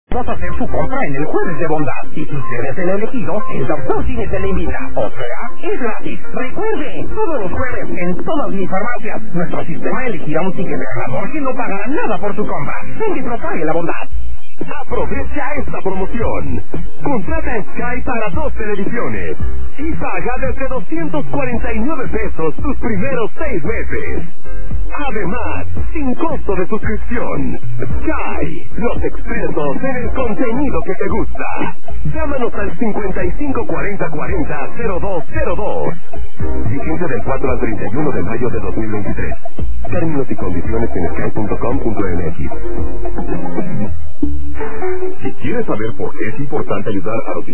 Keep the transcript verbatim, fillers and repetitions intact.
Vamos a hacer su compra en el Jueves de Bondad. Y si usted es el elegido, el doctor Cine se le invita. O sea, es gratis. Recuerde, todos los jueves en todas mis farmacias, nuestro sistema elegirá un ticket ganador que no pagará nada por su compra. Venga y propague la bondad. Aprovecha esta promoción. Contrata Sky para dos televisiones y paga desde doscientos cuarenta y nueve pesos tus primeros seis meses. Además, sin costo de suscripción. Sky, los expertos en el contenido que te gusta. Llámanos al cincuenta y cinco cuarenta cuarenta cero dos cero dos. Vigencia del cuatro al treinta y uno de mayo de dos mil veintitrés. Términos y condiciones en sky punto com punto m x. Si quieres saber por qué es importante ayudar a los